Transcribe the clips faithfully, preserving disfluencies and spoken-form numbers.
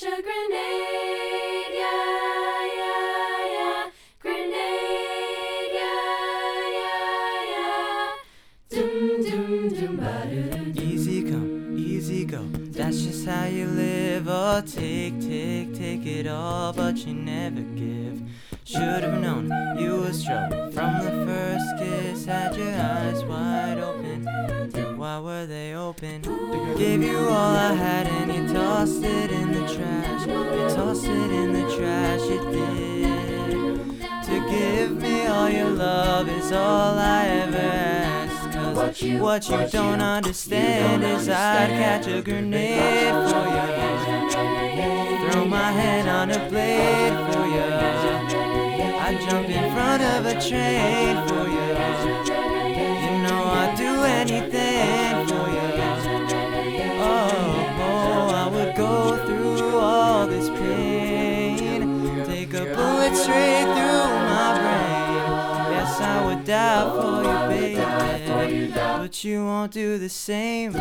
catch a grenade, yeah, yeah, yeah. Grenade, yeah, yeah, yeah. Dum, dum, dum, ba-doo-doo. Easy come, easy go, that's just how you live. Oh, take, take, take it all, but you never give. Should've known you was trouble from the first kiss. Had your eyes wide open, why were they open? Gave you all I had and you tossed it in the trash. You tossed it in the trash, you did. To give me all your love is all I ever asked. Cause What you, what you what don't you, understand you don't is I'd catch a grenade for you. Throw my hand on a blade for you. I'd jump in front of a train for you. You know I'd do anything for you. Oh, oh, I would go through all this pain, take a bullet straight through my brain. Yes, I would die for you, baby, but you won't do the same.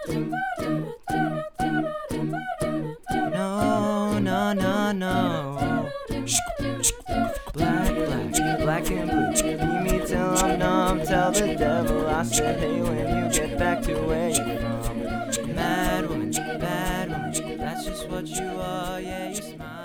No, no, no, no. Black, black, black and blue. Leave me till I'm numb. Tell the devil I said, hey, when you get back to where you're from. Mad woman, bad woman, that's just what you are. Yeah, you smile.